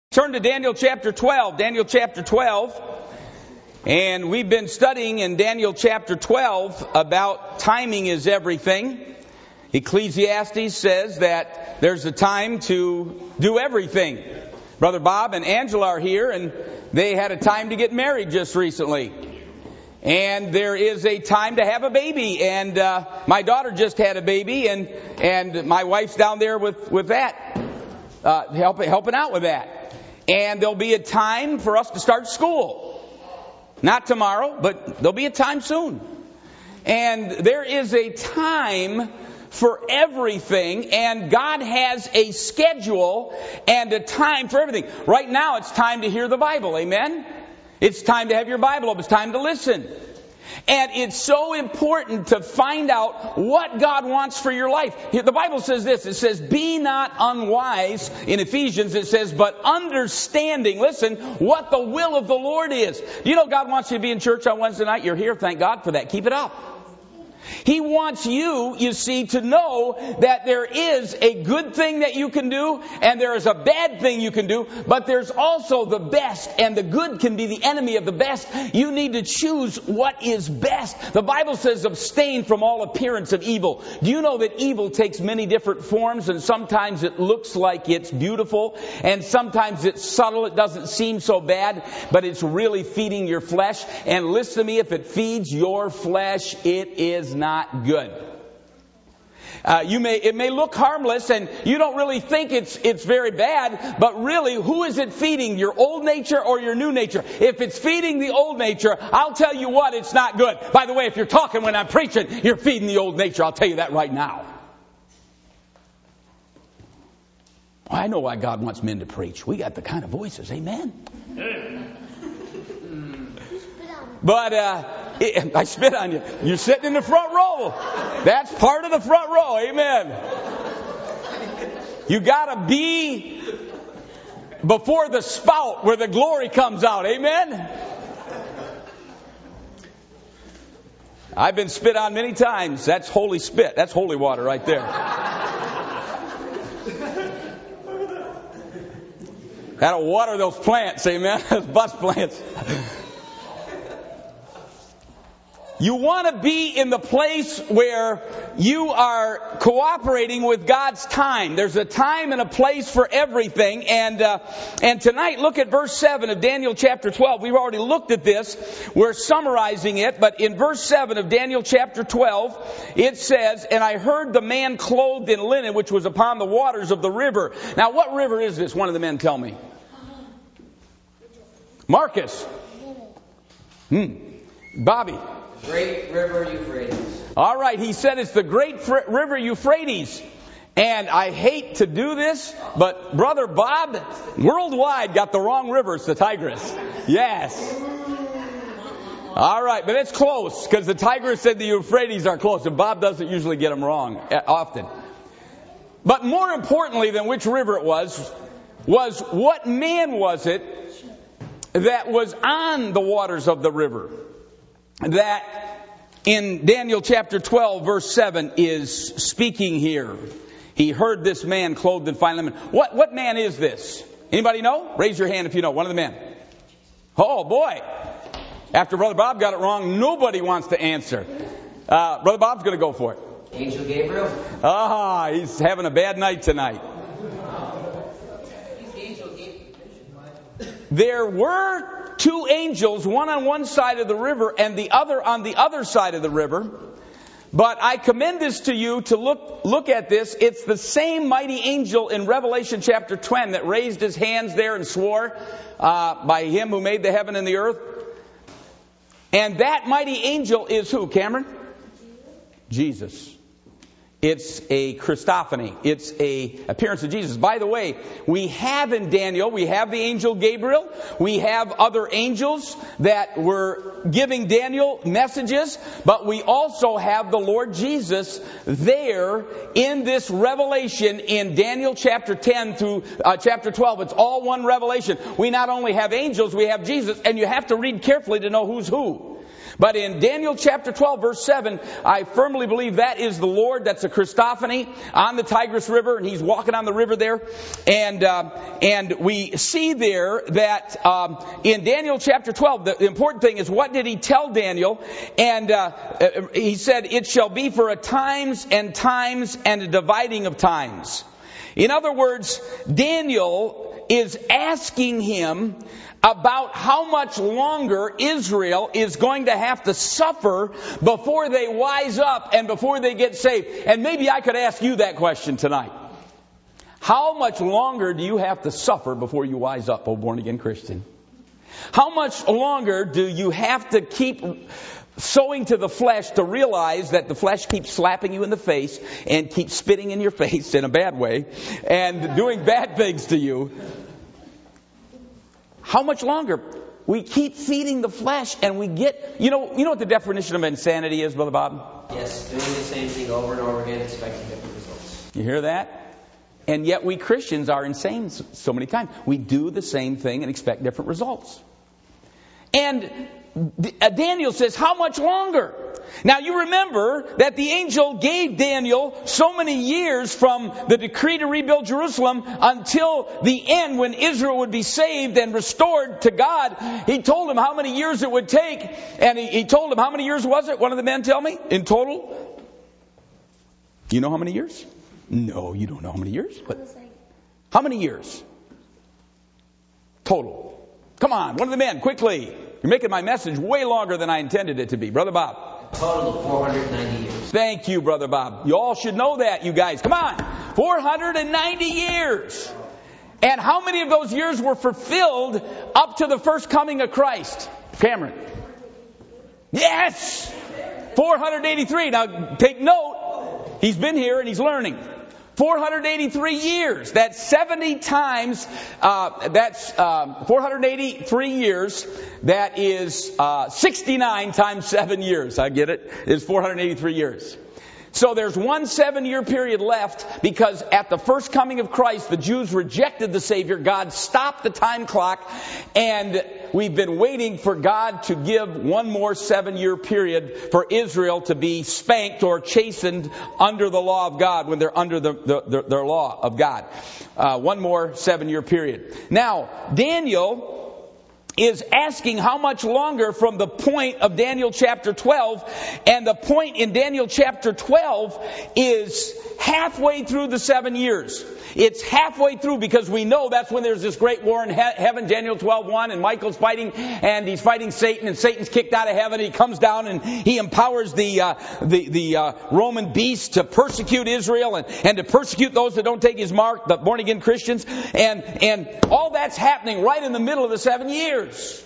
Turn to Daniel chapter 12. Daniel chapter 12. And we've been studying in Daniel chapter 12 about timing is everything. Ecclesiastes says that there's a time to do everything. Brother Bob and Angela are here, and they had a time to get married just recently. And there is a time to have a baby. And my daughter just had a baby, and my wife's down there with that, helping out with that. And there'll be a time for us to start school. Not tomorrow, but there'll be a time soon. And there is a time for everything, and God has a schedule and a time for everything. Right now, it's time to hear the Bible. Amen? It's time to have your Bible up. It's time to listen. And it's so important to find out what God wants for your life. The Bible says this. It says, be not unwise. In Ephesians it says, but understanding, listen, what the will of the Lord is. Do you know God wants you to be in church on Wednesday night? You're here. Thank God for that. Keep it up. He wants you see, to know that there is a good thing that you can do and there is a bad thing you can do, but there's also the best, and the good can be the enemy of the best. You need to choose what is best. The Bible says abstain from all appearance of evil. Do you know that evil takes many different forms, and sometimes it looks like it's beautiful and sometimes it's subtle, it doesn't seem so bad, but it's really feeding your flesh. And listen to me, if it feeds your flesh, it is not good. It may look harmless and you don't really think it's very bad, but really, who is it feeding? Your old nature or your new nature? If it's feeding the old nature, I'll tell you what, it's not good. By the way, if you're talking when I'm preaching, you're feeding the old nature. I'll tell you that right now. Well, I know why God wants men to preach. We got the kind of voices. Amen. But I spit on you. You're sitting in the front row. That's part of the front row. Amen. You got to be before the spout where the glory comes out. Amen. I've been spit on many times. That's holy spit. That's holy water right there. That'll water those plants. Amen. Those bus plants. You want to be in the place where you are cooperating with God's time. There's a time and a place for everything. And tonight, look at verse 7 of Daniel chapter 12. We've already looked at this. We're summarizing it. But in verse 7 of Daniel chapter 12, it says, and I heard the man clothed in linen, which was upon the waters of the river. Now, what river is this? One of the men tell me. Marcus. Bobby. Great River Euphrates. All right, he said it's the great river Euphrates. And I hate to do this, but Brother Bob, worldwide, got the wrong river. It's the Tigris. Yes. All right, but it's close, because the Tigris and the Euphrates are close, and Bob doesn't usually get them wrong often. But more importantly than which river it was what man was it that was on the waters of the river? That in Daniel chapter 12 verse 7 is speaking here. He heard this man clothed in fine linen. What man is this? Anybody know? Raise your hand if you know. One of the men. Oh boy. After Brother Bob got it wrong, nobody wants to answer. Brother Bob's going to go for it. Angel Gabriel. He's having a bad night tonight. There were two angels, one on one side of the river and the other on the other side of the river. But I commend this to you to look at this. It's the same mighty angel in Revelation chapter 10 that raised his hands there and swore by him who made the heaven and the earth. And that mighty angel is who, Cameron? Jesus. It's a Christophany. It's a appearance of Jesus. By the way, we have in Daniel, we have the angel Gabriel. We have other angels that were giving Daniel messages. But we also have the Lord Jesus there in this revelation in Daniel chapter 10 through chapter 12. It's all one revelation. We not only have angels, we have Jesus. And you have to read carefully to know who's who. But in Daniel chapter 12, verse 7, I firmly believe that is the Lord. That's a Christophany on the Tigris River, and he's walking on the river there. And we see there that in Daniel chapter 12, the important thing is, what did he tell Daniel? And he said, it shall be for a times and a dividing of times. In other words, Daniel is asking him about how much longer Israel is going to have to suffer before they wise up and before they get saved. And maybe I could ask you that question tonight. How much longer do you have to suffer before you wise up, oh born-again Christian? How much longer do you have to keep sowing to the flesh to realize that the flesh keeps slapping you in the face and keeps spitting in your face in a bad way and doing bad things to you? How much longer? We keep feeding the flesh and we get... You know what the definition of insanity is, Brother Bob? Yes, doing the same thing over and over again, expecting different results. You hear that? And yet we Christians are insane so many times. We do the same thing and expect different results. And Daniel says, how much longer? Now you remember that the angel gave Daniel so many years from the decree to rebuild Jerusalem until the end when Israel would be saved and restored to God. He told him how many years it would take. And he told him, how many years was it? One of the men tell me in total. You know how many years? No, you don't know how many years. But how many years? Total. Come on, one of the men, quickly. You're making my message way longer than I intended it to be. Brother Bob. A total of 490 years. Thank you, Brother Bob. You all should know that, you guys. Come on. 490 years. And how many of those years were fulfilled up to the first coming of Christ? Cameron. Yes! 483. Now, take note. He's been here and he's learning. 483 years. That's 70 times, 483 years. That is 69 times 7 years. I get it. It's 483 years. So there's one 7-year period left because at the first coming of Christ, the Jews rejected the Savior. God stopped the time clock, and we've been waiting for God to give one more 7-year period for Israel to be spanked or chastened under the law of God when they're under their law of God. One more 7-year period. Now, Daniel is asking how much longer from the point of Daniel chapter 12. And the point in Daniel chapter 12 is halfway through the 7 years. It's halfway through because we know that's when there's this great war in heaven, Daniel 12:1, and Michael's fighting, and he's fighting Satan, and Satan's kicked out of heaven. He comes down and he empowers the Roman beast to persecute Israel and to persecute those that don't take his mark, the born-again Christians. And all that's happening right in the middle of the 7 years.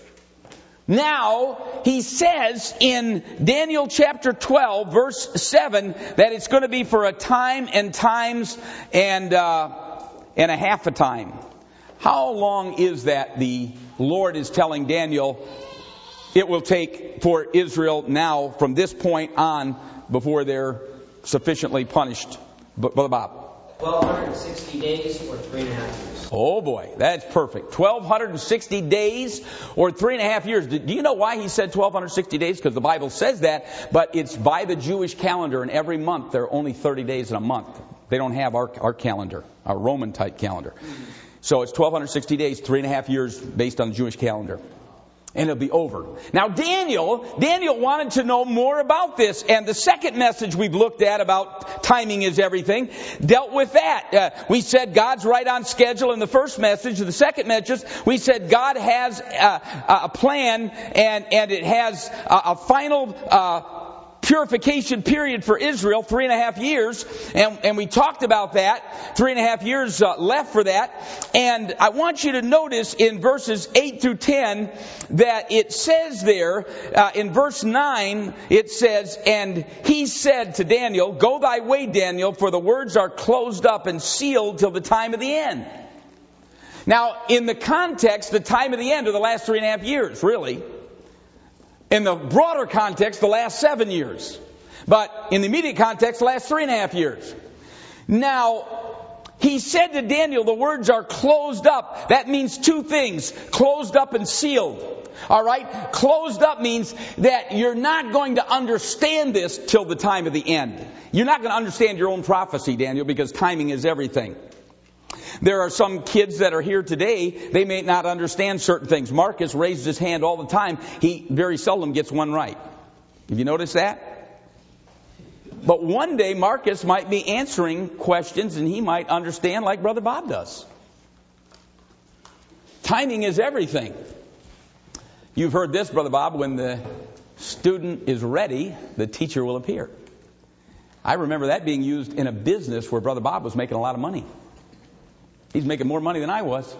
Now, he says in Daniel chapter 12, verse 7, that it's going to be for a time and times and a half a time. How long is that the Lord is telling Daniel it will take for Israel now from this point on before they're sufficiently punished? Brother Bob. 1,260 days or 3.5 years. Oh boy, that's perfect. 1,260 days or 3.5 years. Do you know why he said 1,260 days? Because the Bible says that, but it's by the Jewish calendar, and every month there are only 30 days in a month. They don't have our calendar, our Roman type calendar. So it's 1,260 days, 3.5 years based on the Jewish calendar. And it'll be over. Now Daniel wanted to know more about this. And the second message we've looked at about timing is everything dealt with that. We said God's right on schedule in the first message. In the second message, we said God has a plan and it has a final purification period for Israel, 3.5 years, and we talked about that, 3.5 years left for that. And I want you to notice in verses 8 through 10 that it says there, in verse 9, it says, and he said to Daniel, go thy way, Daniel, for the words are closed up and sealed till the time of the end. Now, in the context, the time of the end are the last 3.5 years, really. In the broader context, the last 7 years. But in the immediate context, the last 3.5 years. Now, he said to Daniel, the words are closed up. That means two things, closed up and sealed. All right? Closed up means that you're not going to understand this till the time of the end. You're not going to understand your own prophecy, Daniel, because timing is everything. There are some kids that are here today, they may not understand certain things. Marcus raised his hand all the time. He very seldom gets one right. Have you noticed that? But one day Marcus might be answering questions and he might understand like Brother Bob does. Timing is everything. You've heard this, Brother Bob, when the student is ready, the teacher will appear. I remember that being used in a business where Brother Bob was making a lot of money. He's making more money than I was.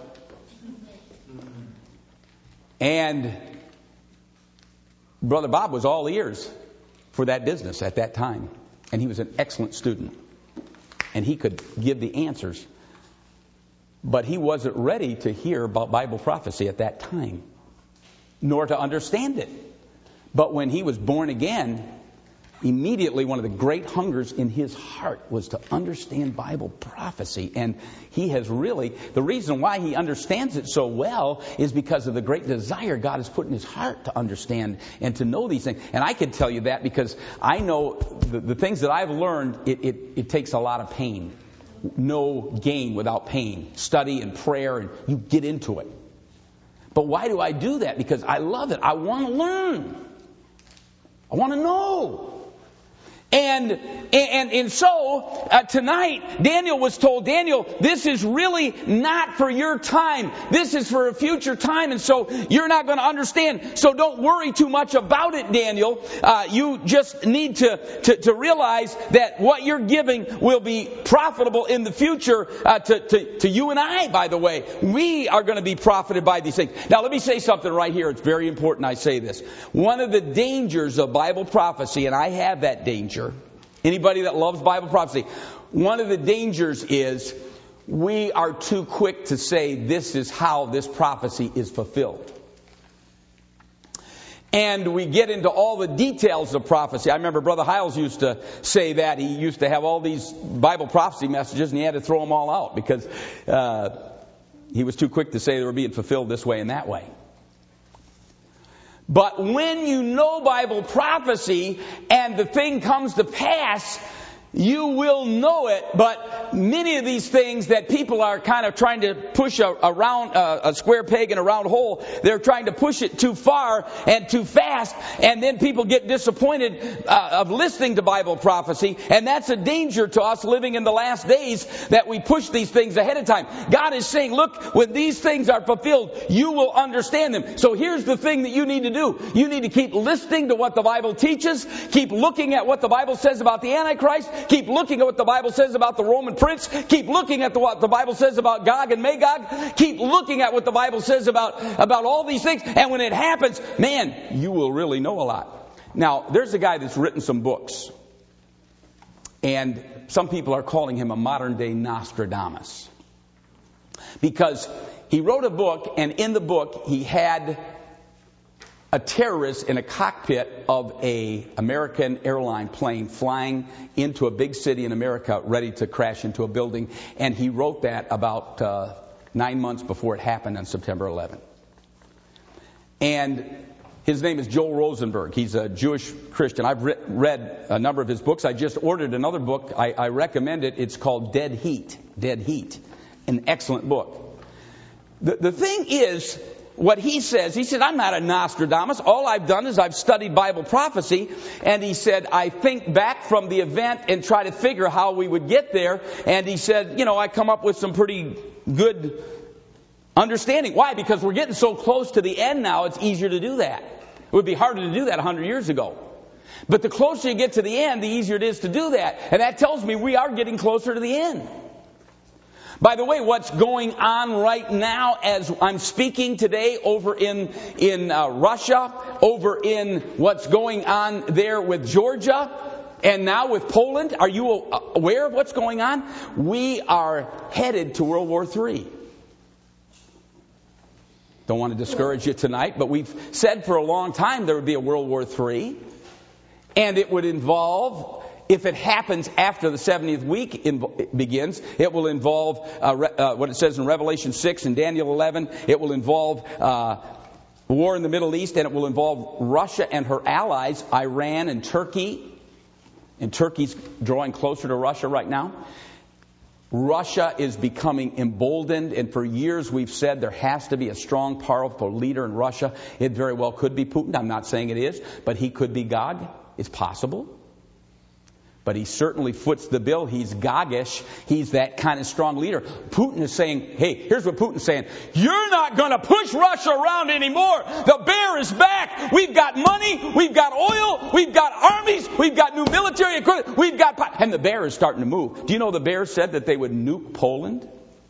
And Brother Bob was all ears for that business at that time. And he was an excellent student. And he could give the answers. But he wasn't ready to hear about Bible prophecy at that time, nor to understand it. But when he was born again, immediately one of the great hungers in his heart was to understand Bible prophecy. And he has really, the reason why he understands it so well is because of the great desire God has put in his heart to understand and to know these things. And I can tell you that because I know the things that I've learned, it takes a lot of pain. No gain without pain. Study and prayer, and you get into it. But why do I do that? Because I love it. I want to learn. I want to know. And so tonight, Daniel was told, Daniel, this is really not for your time. This is for a future time. And so you're not going to understand. So don't worry too much about it, Daniel. You just need to realize that what you're giving will be profitable in the future to you and I, by the way. We are going to be profited by these things. Now, let me say something right here. It's very important I say this. One of the dangers of Bible prophecy, and I have that danger. Anybody that loves Bible prophecy, one of the dangers is we are too quick to say this is how this prophecy is fulfilled. And we get into all the details of prophecy. I remember Brother Hiles used to say that. He used to have all these Bible prophecy messages and he had to throw them all out because he was too quick to say they were being fulfilled this way and that way. But when you know Bible prophecy and the thing comes to pass, you will know it. But many of these things that people are kind of trying to push around a square peg in a round hole, they're trying to push it too far and too fast. And then people get disappointed of listening to Bible prophecy. And that's a danger to us living in the last days that we push these things ahead of time. God is saying, look, when these things are fulfilled, you will understand them. So here's the thing that you need to do. You need to keep listening to what the Bible teaches. Keep looking at what the Bible says about the Antichrist. Keep looking at what the Bible says about the Roman prince. Keep looking at what the Bible says about Gog and Magog. Keep looking at what the Bible says about all these things. And when it happens, man, you will really know a lot. Now, there's a guy that's written some books. And some people are calling him a modern day Nostradamus. Because he wrote a book, and in the book he had a terrorist in a cockpit of a American airline plane flying into a big city in America ready to crash into a building. And he wrote that about 9 months before it happened on September 11th. And his name is Joel Rosenberg. He's a Jewish Christian. I've read a number of his books. I just ordered another book. I recommend it. It's called Dead Heat. Dead Heat. An excellent book. The thing is, what he said, I'm not a Nostradamus. All I've done is I've studied Bible prophecy. And he said, I think back from the event and try to figure how we would get there. And he said, I come up with some pretty good understanding. Why? Because we're getting so close to the end now, it's easier to do that. It would be harder to do that 100 years ago. But the closer you get to the end, the easier it is to do that. And that tells me we are getting closer to the end. By the way, what's going on right now as I'm speaking today over in Russia, over in what's going on there with Georgia, and now with Poland, are you aware of what's going on? We are headed to World War III. Don't want to discourage you tonight, but we've said for a long time there would be a World War III, and it would involve if it happens after the 70th week begins, it will involve what it says in Revelation 6 and Daniel 11. It will involve war in the Middle East, and it will involve Russia and her allies, Iran and Turkey. And Turkey's drawing closer to Russia right now. Russia is becoming emboldened, and for years we've said there has to be a strong, powerful leader in Russia. It very well could be Putin. I'm not saying it is, but he could be Gog. It's possible. But he certainly foots the bill. He's Gogish. He's that kind of strong leader. Putin is saying, hey, here's what Putin's saying. You're not going to push Russia around anymore. The bear is back. We've got money. We've got oil. We've got armies. We've got new military equipment. We've got... And the bear is starting to move. Do you know the bear said that they would nuke Poland?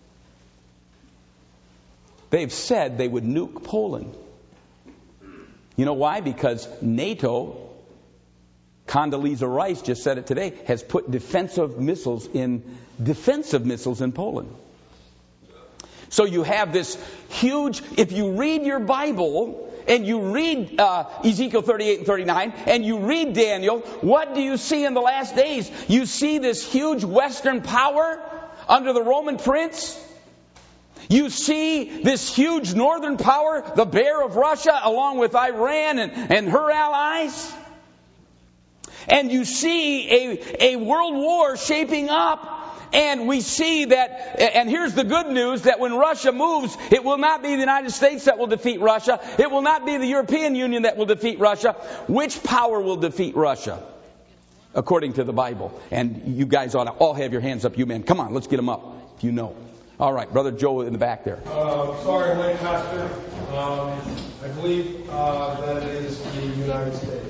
They've said they would nuke Poland. You know why? Because NATO... Condoleezza Rice just said it today, has put defensive missiles in Poland. So you have this huge, if you read your Bible and you read Ezekiel 38 and 39 and you read Daniel, what do you see in the last days? You see this huge Western power under the Roman prince. You see this huge northern power, the bear of Russia, along with Iran and her allies. And you see a world war shaping up. And we see that, and here's the good news, that when Russia moves, it will not be the United States that will defeat Russia. It will not be the European Union that will defeat Russia. Which power will defeat Russia? According to the Bible. And you guys ought to all have your hands up, you men. Come on, let's get them up, if you know. All right, Brother Joe in the back there. Sorry, I'm late, Pastor. I believe that it is the United States.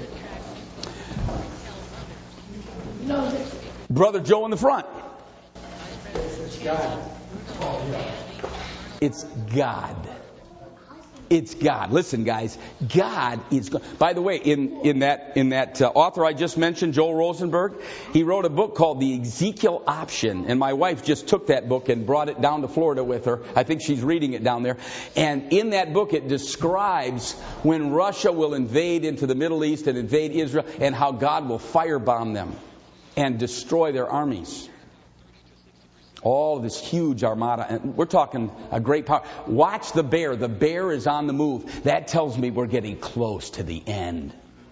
No. Brother Joe in the front. It's God. Oh, yeah. It's God. It's God. Listen, guys, God is God. By the way, in that author I just mentioned, Joel Rosenberg, he wrote a book called The Ezekiel Option, and my wife just took that book and brought it down to Florida with her. I think she's reading it down there. And in that book, it describes when Russia will invade into the Middle East and invade Israel, and how God will firebomb them and destroy their armies. All this huge armada. And we're talking a great power. Watch the bear. The bear is on the move. That tells me we're getting close to the end.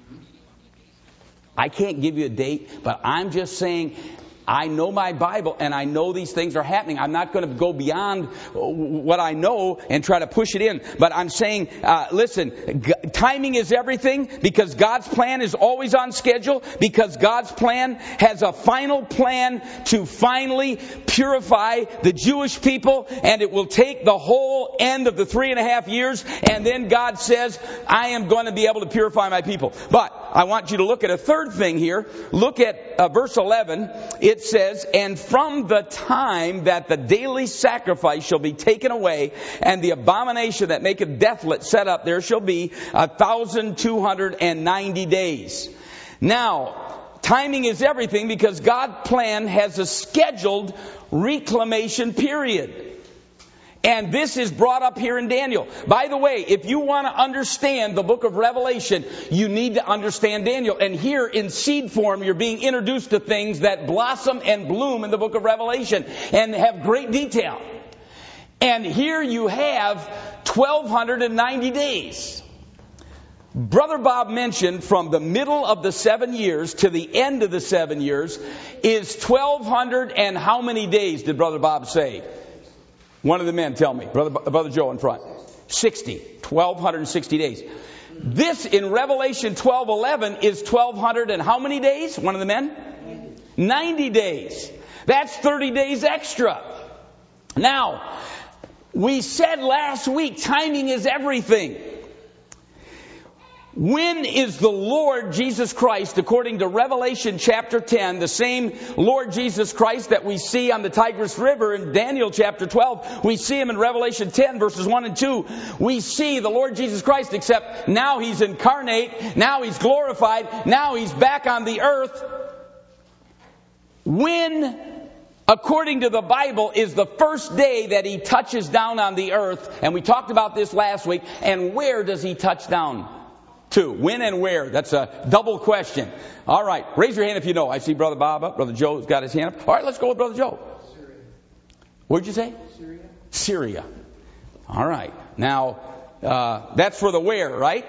I can't give you a date, but I'm just saying, I know my Bible and I know these things are happening. I'm not going to go beyond what I know and try to push it in. But I'm saying, listen, timing is everything, because God's plan is always on schedule, because God's plan has a final plan to finally purify the Jewish people, and it will take the whole end of the 3.5 years, and then God says, I am going to be able to purify my people. But I want you to look at a third thing here. Look at verse 11. It says, and from the time that the daily sacrifice shall be taken away, and the abomination that maketh desolate set up, there shall be 1,290 days. Now, timing is everything, because God's plan has a scheduled reclamation period. And this is brought up here in Daniel. By the way, if you want to understand the book of Revelation, you need to understand Daniel. And here in seed form, you're being introduced to things that blossom and bloom in the book of Revelation and have great detail. And here you have 1,290 days. Brother Bob mentioned from the middle of the 7 years to the end of the 7 years is 1,200 and how many days did Brother Bob say? One of the men, tell me. Brother Joe in front. 60. 1,260 days. This in Revelation 12:11 is 1,200 and how many days? One of the men? 90 days. That's 30 days extra. Now, we said last week, timing is everything. When is the Lord Jesus Christ, according to Revelation chapter 10, the same Lord Jesus Christ that we see on the Tigris River in Daniel chapter 12, we see him in Revelation 10 verses 1 and 2. We see the Lord Jesus Christ, except now he's incarnate, now he's glorified, now he's back on the earth. When, according to the Bible, is the first day that he touches down on the earth? And we talked about this last week. And where does he touch down? 2. When and where? That's a double question. All right. Raise your hand if you know. I see Brother Bob up. Brother Joe's got his hand up. All right, let's go with Brother Joe. Syria. What'd you say? Syria. Syria. All right. Now, that's for the where, right?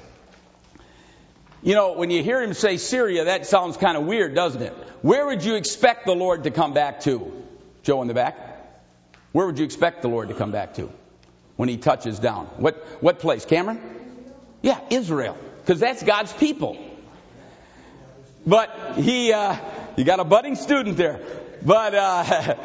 You know, when you hear him say Syria, that sounds kind of weird, doesn't it? Where would you expect the Lord to come back to? Joe in the back. Where would you expect the Lord to come back to when he touches down? What place? Cameron? Yeah, Israel. Because that's God's people. But you got a budding student there. But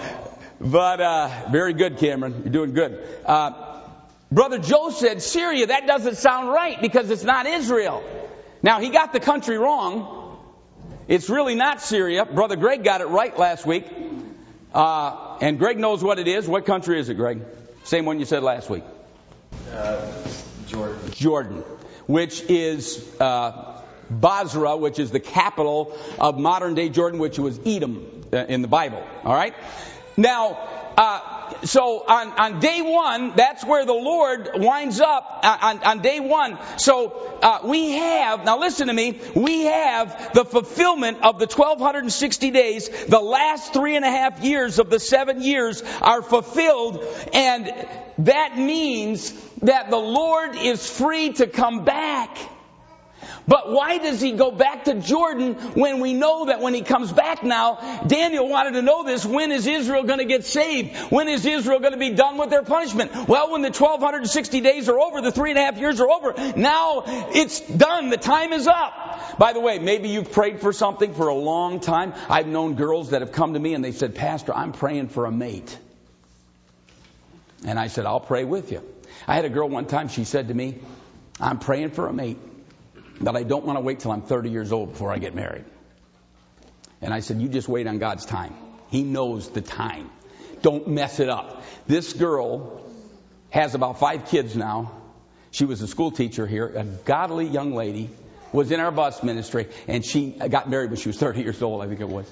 very good, Cameron. You're doing good. Brother Joe said Syria. That doesn't sound right because it's not Israel. Now, he got the country wrong. It's really not Syria. Brother Greg got it right last week. And Greg knows what it is. What country is it, Greg? Same one you said last week. Jordan. Jordan, which is Basra, which is the capital of modern-day Jordan, which was Edom in the Bible. All right? Now, so on day one, that's where the Lord winds up on day one. So we have, now listen to me, we have the fulfillment of the 1260 days. The last 3.5 years of the 7 years are fulfilled, and that means that the Lord is free to come back. But why does he go back to Jordan when we know that when he comes back now, Daniel wanted to know this, when is Israel going to get saved? When is Israel going to be done with their punishment? Well, when the 1260 days are over, the 3.5 years are over, now it's done. The time is up. By the way, maybe you've prayed for something for a long time. I've known girls that have come to me and they said, Pastor, I'm praying for a mate. And I said, I'll pray with you. I had a girl one time, she said to me, I'm praying for a mate, but I don't want to wait till I'm 30 years old before I get married. And I said, you just wait on God's time. He knows the time. Don't mess it up. This girl has about 5 kids now. She was a school teacher here, a godly young lady, was in our bus ministry, and she got married when she was 30 years old, I think it was.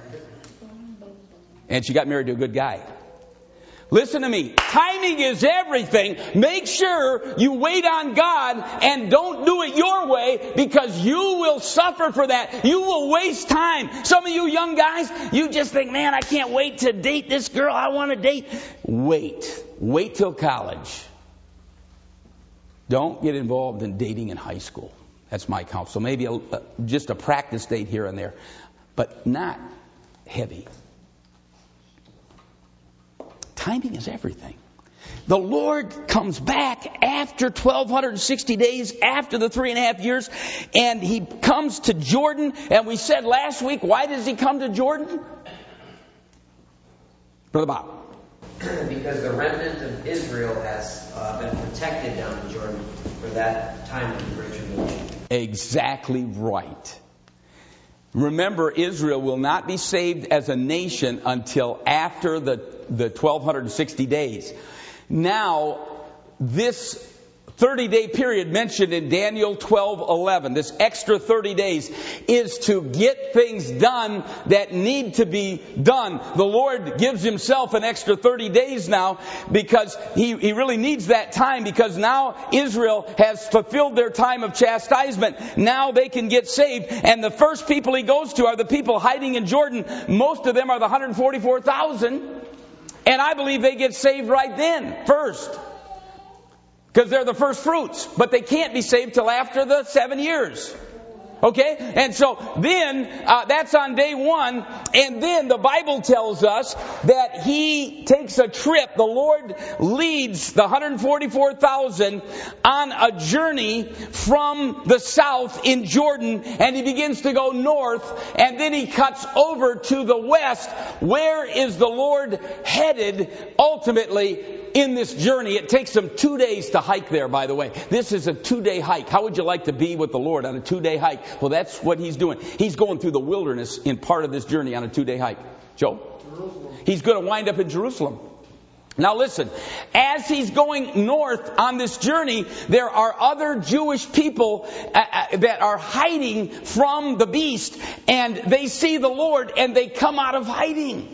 And she got married to a good guy. Listen to me. Timing is everything. Make sure you wait on God and don't do it your way, because you will suffer for that. You will waste time. Some of you young guys, you just think, man, I can't wait to date this girl I want to date. Wait. Wait till college. Don't get involved in dating in high school. That's my counsel. Maybe just a practice date here and there, but not heavy. Timing is everything. The Lord comes back after 1260 days, after the 3.5 years, and he comes to Jordan. And we said last week, why does he come to Jordan? Brother Bob. Because the remnant of Israel has been protected down in Jordan for that time of the Great Tribulation. Exactly right. Remember, Israel will not be saved as a nation until after the 1260 days. Now, this 30-day period mentioned in Daniel 12:11, this extra 30 days, is to get things done that need to be done. The Lord gives himself an extra 30 days now because he really needs that time, because now Israel has fulfilled their time of chastisement. Now they can get saved. And the first people he goes to are the people hiding in Jordan. Most of them are the 144,000. And I believe they get saved right then, first. Because they're the first fruits. But they can't be saved till after the 7 years. Okay? And so then, that's on day one. And then the Bible tells us that he takes a trip. The Lord leads the 144,000 on a journey from the south in Jordan. And he begins to go north. And then he cuts over to the west. Where is the Lord headed ultimately in this journey? It takes him 2 days to hike there, by the way. This is a 2-day hike. How would you like to be with the Lord on a 2-day hike? Well, that's what he's doing. He's going through the wilderness in part of this journey on a 2-day hike. Joe? Jerusalem. He's going to wind up in Jerusalem. Now listen, as he's going north on this journey, there are other Jewish people that are hiding from the beast, and they see the Lord and they come out of hiding.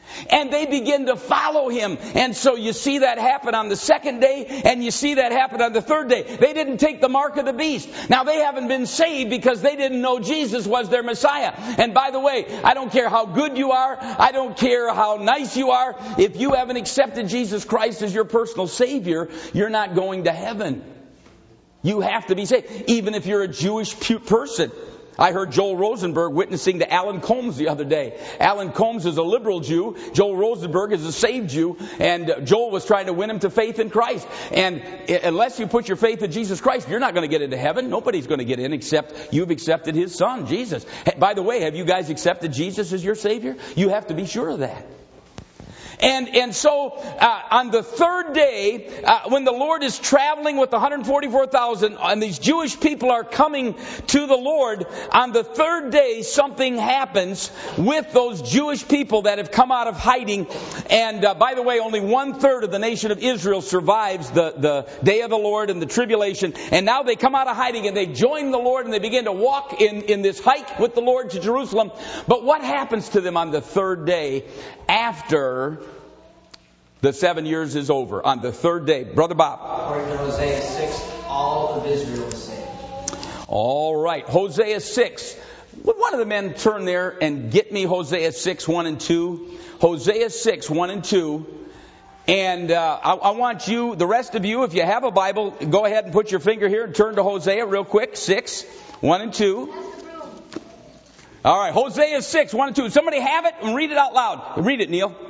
And they begin to follow him. And so you see that happen on the second day, and you see that happen on the third day. They didn't take the mark of the beast. Now, they haven't been saved because they didn't know Jesus was their Messiah. And by the way, I don't care how good you are. I don't care how nice you are. If you haven't accepted Jesus Christ as your personal Savior, you're not going to heaven. You have to be saved, even if you're a Jewish person. I heard Joel Rosenberg witnessing to Alan Combs the other day. Alan Combs is a liberal Jew. Joel Rosenberg is a saved Jew. And Joel was trying to win him to faith in Christ. And unless you put your faith in Jesus Christ, you're not going to get into heaven. Nobody's going to get in except you've accepted his son, Jesus. By the way, have you guys accepted Jesus as your Savior? You have to be sure of that. And so on the third day, when the Lord is traveling with 144,000, and these Jewish people are coming to the Lord, on the third day something happens with those Jewish people that have come out of hiding. And by the way, only 1/3 of the nation of Israel survives the day of the Lord and the tribulation. And now they come out of hiding and they join the Lord and they begin to walk in this hike with the Lord to Jerusalem. But what happens to them on the third day after the 7 years is over? On the third day, Brother Bob. According to Hosea 6, all of Israel is saved. All right, Hosea 6. Would one of the men turn there and get me Hosea 6, 1 and 2? Hosea 6, 1 and 2. And I want you, the rest of you, if you have a Bible, go ahead and put your finger here and turn to Hosea real quick. 6, 1 and 2. All right, Hosea 6, 1 and 2. Somebody have it and read it out loud. Read it, Neil.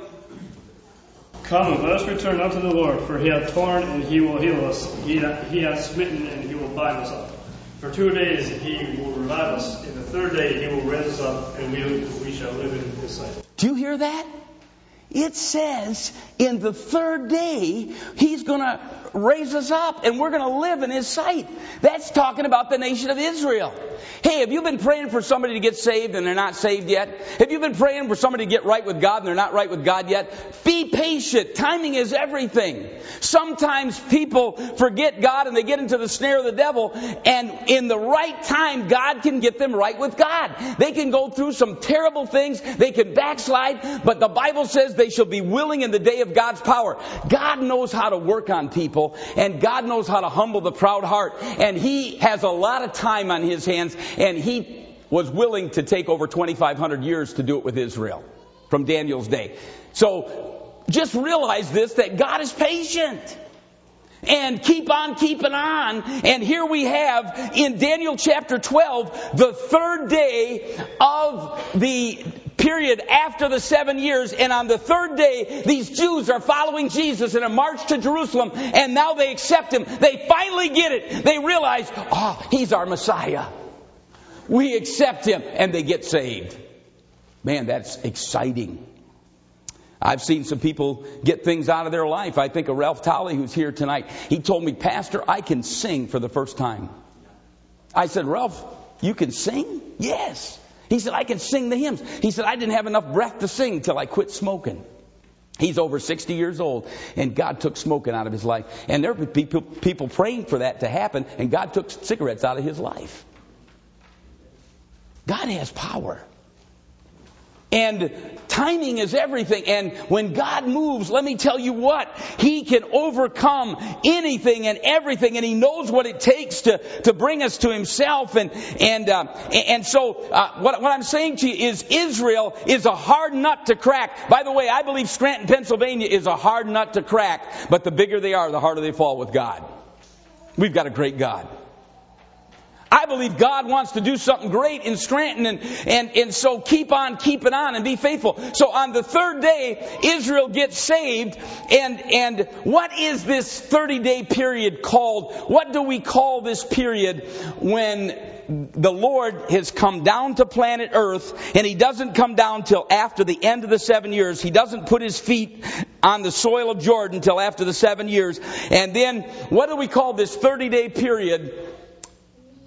Come, let us return unto the Lord, for he hath torn and he will heal us. He hath smitten and he will bind us up. For 2 days he will revive us. In the third day he will raise us up, and we shall live in his sight. Do you hear that? It says in the third day he's going to raise us up and we're going to live in his sight. That's talking about the nation of Israel. Hey, have you been praying for somebody to get saved and they're not saved yet? Have you been praying for somebody to get right with God and they're not right with God yet? Be patient. Timing is everything. Sometimes people forget God and they get into the snare of the devil, and in the right time God can get them right with God. They can go through some terrible things. They can backslide, but the Bible says they shall be willing in the day of God's power. God knows how to work on people, and God knows how to humble the proud heart. And he has a lot of time on his hands, and he was willing to take over 2,500 years to do it with Israel from Daniel's day. So just realize this, that God is patient. And keep on keeping on. And here we have in Daniel chapter 12, the third day of the period after the 7 years. And on the third day, these Jews are following Jesus in a march to Jerusalem. And now they accept him. They finally get it. They realize, he's our Messiah. We accept him. And they get saved. Man, that's exciting. I've seen some people get things out of their life. I think of Ralph Tolley, who's here tonight. He told me, Pastor, I can sing for the first time. I said, Ralph, you can sing? Yes. He said, I can sing the hymns. He said, I didn't have enough breath to sing till I quit smoking. He's over 60 years old, and God took smoking out of his life. And there were people praying for that to happen, and God took cigarettes out of his life. God has power. And timing is everything. And when God moves, let me tell you what, he can overcome anything and everything. And he knows what it takes to bring us to himself. And so what I'm saying to you is Israel is a hard nut to crack. By the way, I believe Scranton, Pennsylvania is a hard nut to crack. But the bigger they are, the harder they fall with God. We've got a great God. I believe God wants to do something great in Scranton, and so keep on keeping on and be faithful. So on the third day, Israel gets saved, and what is this 30-day period called? What do we call this period when the Lord has come down to planet Earth, and he doesn't come down till after the end of the 7 years. He doesn't put his feet on the soil of Jordan till after the 7 years. And then what do we call this 30-day period?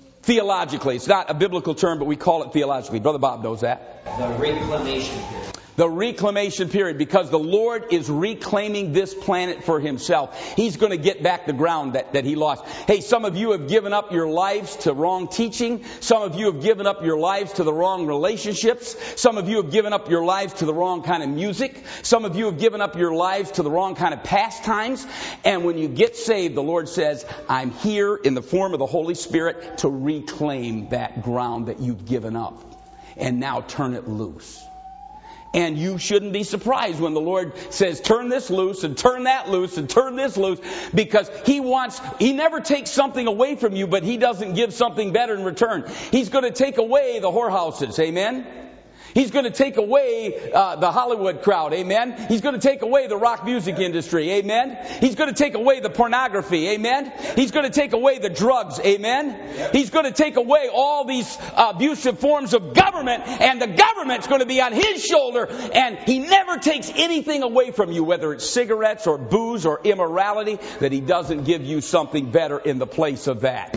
Theologically, it's not a biblical term, but we call it theologically. Brother Bob knows that. The reclamation period. The reclamation period, because the Lord is reclaiming this planet for Himself. He's going to get back the ground that He lost. Hey, some of you have given up your lives to wrong teaching. Some of you have given up your lives to the wrong relationships. Some of you have given up your lives to the wrong kind of music. Some of you have given up your lives to the wrong kind of pastimes. And when you get saved, the Lord says, I'm here in the form of the Holy Spirit to reclaim that ground that you've given up. And now turn it loose. And you shouldn't be surprised when the Lord says, turn this loose and turn that loose and turn this loose, because He never takes something away from you, but He doesn't give something better in return. He's going to take away the whorehouses. Amen. He's going to take away the Hollywood crowd. Amen. He's going to take away the rock music industry. Amen. He's going to take away the pornography. Amen. He's going to take away the drugs. Amen. He's going to take away all these abusive forms of government, and the government's going to be on His shoulder, and He never takes anything away from you, whether it's cigarettes or booze or immorality, that He doesn't give you something better in the place of that.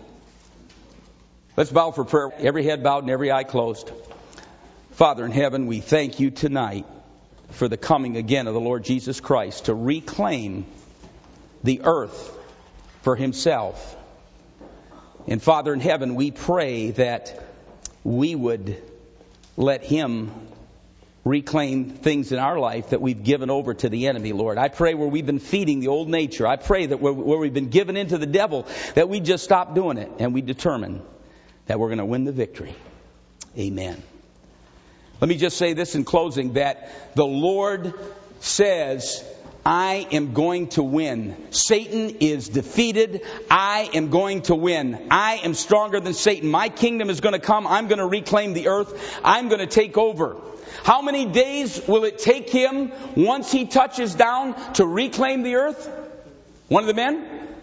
Let's bow for prayer. Every head bowed and every eye closed. Father in heaven, we thank You tonight for the coming again of the Lord Jesus Christ to reclaim the earth for Himself. And Father in heaven, we pray that we would let Him reclaim things in our life that we've given over to the enemy, Lord. I pray where we've been feeding the old nature, I pray that where we've been given into the devil, that we just stop doing it and we determine that we're going to win the victory. Amen. Let me just say this in closing, that the Lord says, I am going to win. Satan is defeated. I am going to win. I am stronger than Satan. My kingdom is going to come. I'm going to reclaim the earth. I'm going to take over. How many days will it take him once he touches down to reclaim the earth? One of the men?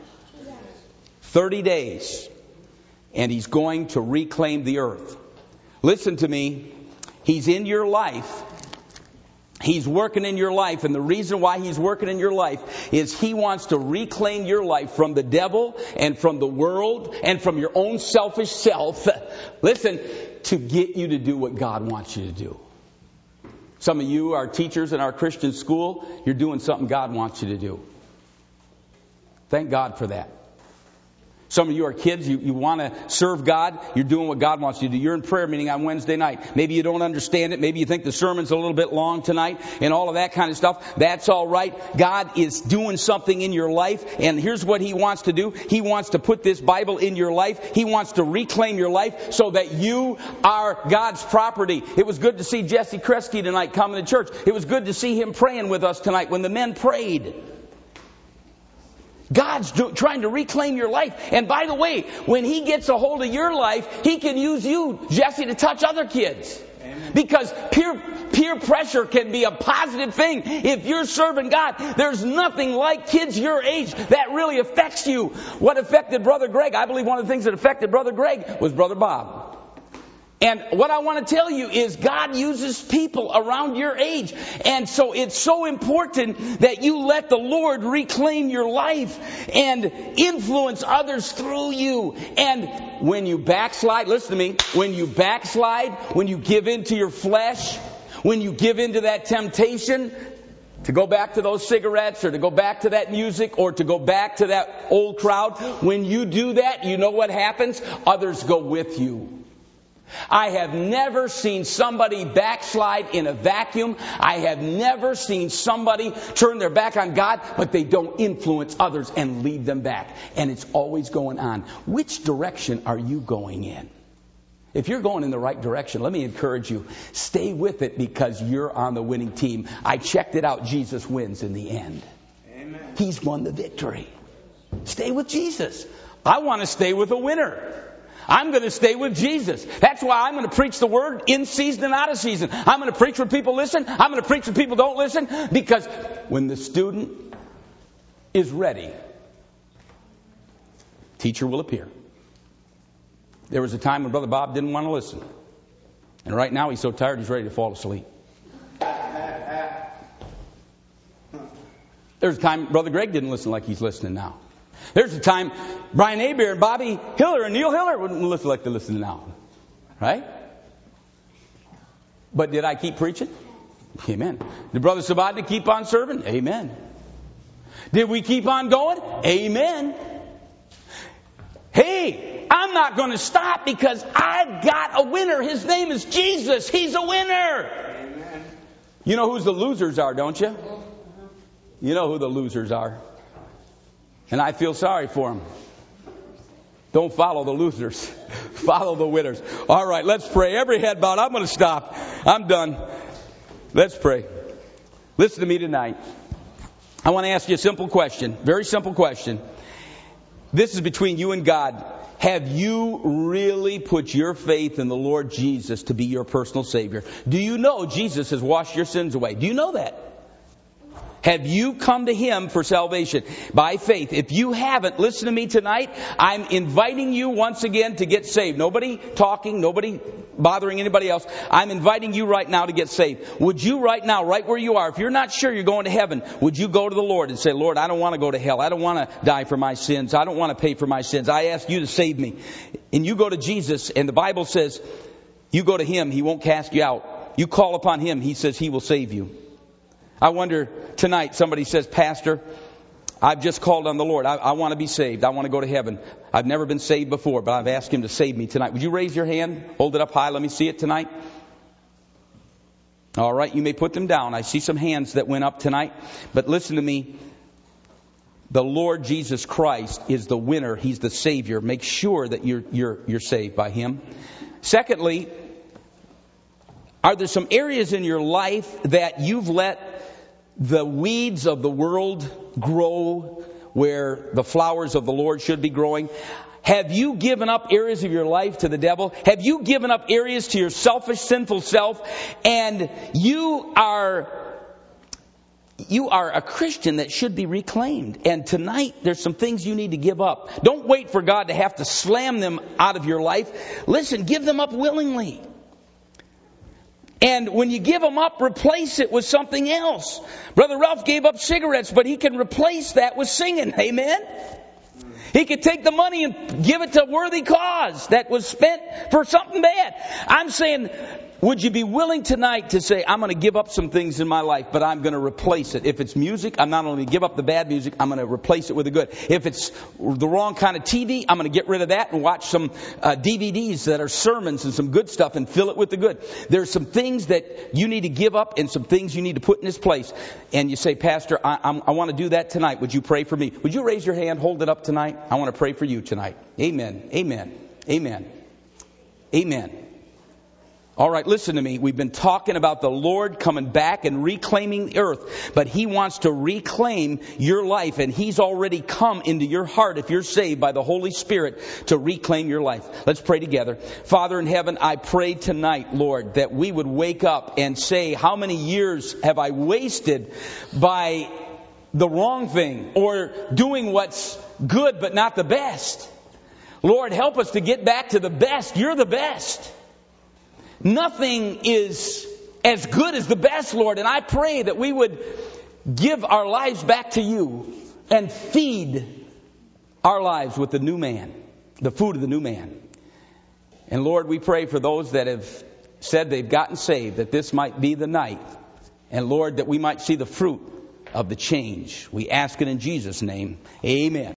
30 days. And he's going to reclaim the earth. Listen to me. He's in your life. He's working in your life. And the reason why He's working in your life is He wants to reclaim your life from the devil and from the world and from your own selfish self. Listen, to get you to do what God wants you to do. Some of you are teachers in our Christian school. You're doing something God wants you to do. Thank God for that. Some of you are kids, you want to serve God, you're doing what God wants you to do. You're in prayer meeting on Wednesday night. Maybe you don't understand it. Maybe you think the sermon's a little bit long tonight and all of that kind of stuff. That's all right. God is doing something in your life, and here's what He wants to do. He wants to put this Bible in your life. He wants to reclaim your life so that you are God's property. It was good to see Jesse Kresge tonight coming to church. It was good to see him praying with us tonight when the men prayed. God's trying to reclaim your life. And by the way, when He gets a hold of your life, He can use you, Jesse, to touch other kids. Amen. Because peer pressure can be a positive thing. If you're serving God, there's nothing like kids your age that really affects you. What affected Brother Greg? I believe one of the things that affected Brother Greg was Brother Bob. And what I want to tell you is God uses people around your age. And so it's so important that you let the Lord reclaim your life and influence others through you. And when you backslide, listen to me, when you backslide, when you give in to your flesh, when you give in to that temptation to go back to those cigarettes or to go back to that music or to go back to that old crowd, when you do that, you know what happens? Others go with you. I have never seen somebody backslide in a vacuum. I have never seen somebody turn their back on God, but they don't influence others and lead them back. And it's always going on. Which direction are you going in? If you're going in the right direction, let me encourage you. Stay with it because you're on the winning team. I checked it out. Jesus wins in the end. Amen. He's won the victory. Stay with Jesus. I want to stay with a winner. I'm going to stay with Jesus. That's why I'm going to preach the Word in season and out of season. I'm going to preach when people listen. I'm going to preach when people don't listen. Because when the student is ready, teacher will appear. There was a time when Brother Bob didn't want to listen. And right now he's so tired he's ready to fall asleep. There's a time Brother Greg didn't listen like he's listening now. There's a time Brian Aber and Bobby Hiller and Neil Hiller wouldn't listen like they're listening now. Right? But did I keep preaching? Amen. Did Brother Sabadna keep on serving? Amen. Did we keep on going? Amen. Hey, I'm not going to stop because I've got a winner. His name is Jesus. He's a winner. Amen. You know who the losers are, don't you? You know who the losers are. And I feel sorry for them. Don't follow the losers. Follow the winners. All right, let's pray. Every head bowed. I'm going to stop. I'm done. Let's pray. Listen to me tonight. I want to ask you a simple question. Very simple question. This is between you and God. Have you really put your faith in the Lord Jesus to be your personal Savior? Do you know Jesus has washed your sins away? Do you know that? Have you come to Him for salvation by faith? If you haven't, listen to me tonight. I'm inviting you once again to get saved. Nobody talking, nobody bothering anybody else. I'm inviting you right now to get saved. Would you right now, right where you are, if you're not sure you're going to heaven, would you go to the Lord and say, Lord, I don't want to go to hell. I don't want to die for my sins. I don't want to pay for my sins. I ask you to save me. And you go to Jesus, and the Bible says, you go to Him, He won't cast you out. You call upon Him, He says He will save you. I wonder tonight, somebody says, Pastor, I've just called on the Lord. I want to be saved. I want to go to heaven. I've never been saved before, but I've asked Him to save me tonight. Would you raise your hand? Hold it up high. Let me see it tonight. All right, you may put them down. I see some hands that went up tonight. But listen to me. The Lord Jesus Christ is the winner. He's the Savior. Make sure that you're saved by Him. Secondly, are there some areas in your life that you've let the weeds of the world grow where the flowers of the Lord should be growing? Have you given up areas of your life to the devil? Have you given up areas to your selfish, sinful self? And you are a Christian that should be reclaimed. And tonight, there's some things you need to give up. Don't wait for God to have to slam them out of your life. Listen, give them up willingly. And when you give them up, replace it with something else. Brother Ralph gave up cigarettes, but he can replace that with singing. Amen? He could take the money and give it to a worthy cause that was spent for something bad. I'm saying, would you be willing tonight to say, I'm going to give up some things in my life, but I'm going to replace it. If it's music, I'm not only going to give up the bad music, I'm going to replace it with the good. If it's the wrong kind of TV, I'm going to get rid of that and watch some DVDs that are sermons and some good stuff and fill it with the good. There's some things that you need to give up and some things you need to put in its place. And you say, Pastor, I want to do that tonight. Would you pray for me? Would you raise your hand, hold it up tonight? I want to pray for you tonight. Amen. Amen. Amen. Amen. All right, listen to me. We've been talking about the Lord coming back and reclaiming the earth. But He wants to reclaim your life. And He's already come into your heart, if you're saved by the Holy Spirit, to reclaim your life. Let's pray together. Father in heaven, I pray tonight, Lord, that we would wake up and say, how many years have I wasted by the wrong thing or doing what's good but not the best? Lord, help us to get back to the best. You're the best. Nothing is as good as the best, Lord. And I pray that we would give our lives back to You and feed our lives with the new man, the food of the new man. And Lord, we pray for those that have said they've gotten saved, that this might be the night. And Lord, that we might see the fruit of the change. We ask it in Jesus' name. Amen.